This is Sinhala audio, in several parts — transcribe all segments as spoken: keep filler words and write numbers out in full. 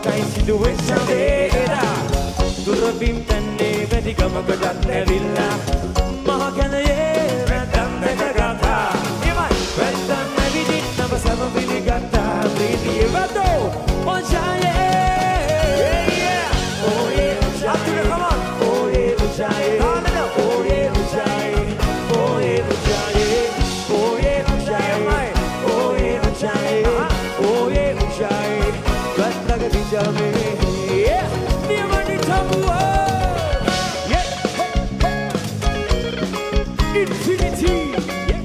කයි සිදුවෙච්ච දේරා දුරබිම් තන්නේ වැඩි ගමකටත් ඇවිල්ලා මහ කැලයේ රැඳන් දැක ගත්තා වැත්තන් නැවිදින් නම සම පිළිගත්තා ප්‍රීතිය වදෝ ඔචායේ ඕයේ ඔචායේ ඕයේ ඔචායේ ඕයේ ඔචායේ ඕයේ ඔචායේ ඕයේ ඔචායේ ooye uchaye ooye uchaye gattaga bijame yeah niyamani tabuwa yeah infinity yeah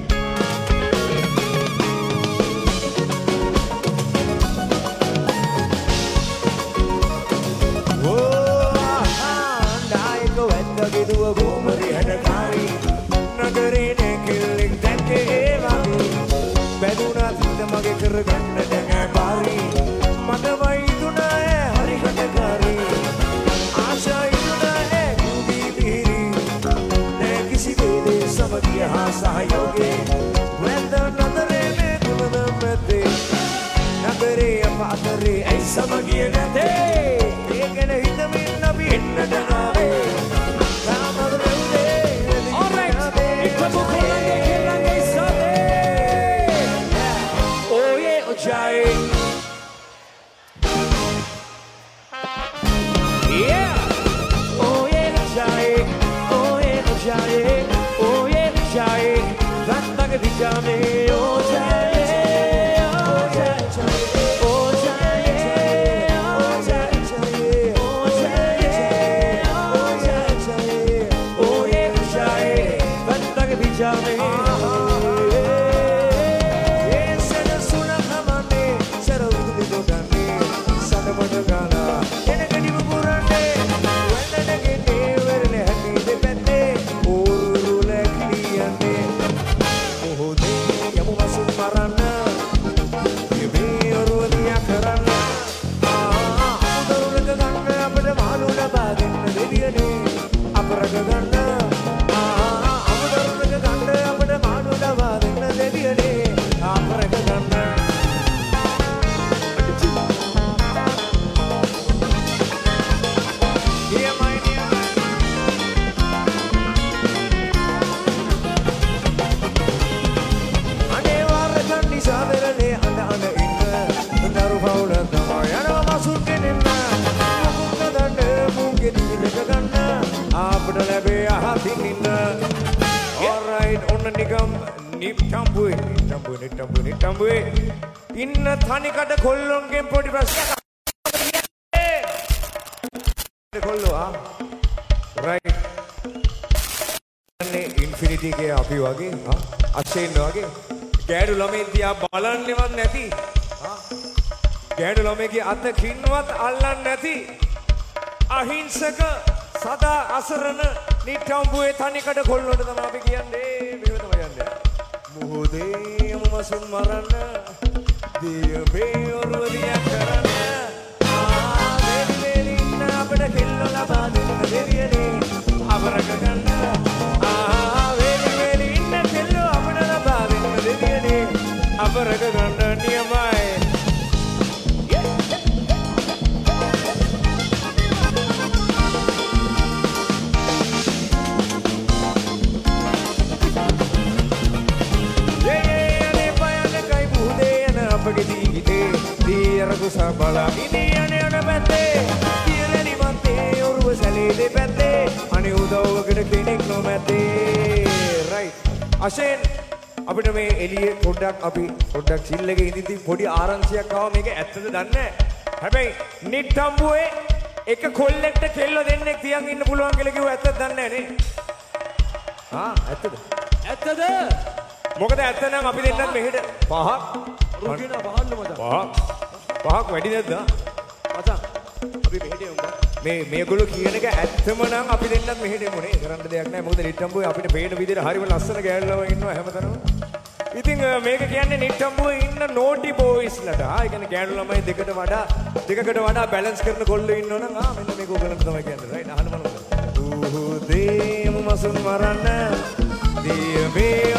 oh naiko wattage duwa gomari hadakari nagare ne killing takke evagi beduna mage කරගන්න දැන් පාරි මට වයිදුනා හරි හටකාරි ආශායිදුනා කුබි බිරි නේ කිසි දෙලේ සමගිය හා සහයෝගේ වෙන්ද නතරේ මේ තුනද මැදේ නතරේ අපාතරේ ඇයි සමගිය නැතේ ඒ ගැන හිතමින් අපි එන්නට ආවේ yeah oh yeah jai oh yeah jai oh yeah jai gattaga dijame oh jai oh jai oh jai oh jai oh jai oh jai oh yeah jai gattaga dijame ඉන්න තනිකඩ කොල්ලොන්ගෙන් පොඩි ප්‍රශ්නයක් කොල්ලෝ ආ රයිට් අනේ ඉන්ෆිනිටි ගේ අපි වගේ ආ අක්ෂේන් වගේ ගෑඩු ළමයි තියා බලන්නේවත් නැති ආ ගෑඩු ළමයිගේ අත කින්වත් අල්ලන්නේ නැති අහිංසක සදා අසරණ නිට්ටම්බුවේ තනිකඩ කොල්ලොන්ට තමයි අපි කියන්නේ මේව තමයි යන්නේ මොහොතේ යමු මසුන් මරන්න Dia beorwaliya karana aa veli veli inna apada kello laba denna deviyane avaraga ganna aa veli veli inna kello apada laba denna deviyane avaraga ganna niyamai Aku sabala ini ane ane pete Kiyale ni mante oruwa sale de pete Ane udawa gada klinik no mete Right Ashen අපිට මේ එළියේ පොඩ්ඩක් අපි පොඩ්ඩක් chill එකේ ඉඳිද්දි පොඩි ආරංචියක් ආවා මේක ඇත්තද දන්නේ නැහැ. හැබැයි නිට්ටම්බුවේ එක කොල්ලෙක්ට කෙල්ල දෙන්නෙක් තියන් ඉන්න පුළුවන් කියලා කිව්ව ඇත්තද දන්නේ නැහැ නේ? ආ ඇත්තද? ඇත්තද? මොකද ඇත්ත නම් අපි දෙන්නත් මෙහෙට පහක් රුකිනා පහල්ලු මචං. පහක් පහක් වැඩි නැද්ද? මචං අපි මෙහෙට යමු. මේ මේගොල්ලෝ කියන එක ඇත්තම නම් අපි දෙන්නත් මෙහෙට යමුනේ. කරන්න දෙයක් නැහැ. මොකද නිට්ටම්බුවේ අපිට පේන විදිහට හරිම ලස්සන ගෑල්ලව ඉන්නවා හැමතැනම. ඉතින් මේක කියන්නේ නිට්ටම්බුවේ ඉන්න නෝටි බෝයිස්ලට. ආ ඒ කියන්නේ ගෑනු ළමයි දෙකට වඩා දෙකකට වඩා බැලන්ස් කරන කොල්ලෝ ඉන්නවනම් ආ මෙන්න මේක ඔයගලන්ට තමයි කියන්නේ. රයිට් අහන්න බලන්න. ඌ දේම මසුන් මරන්න. දිය මේ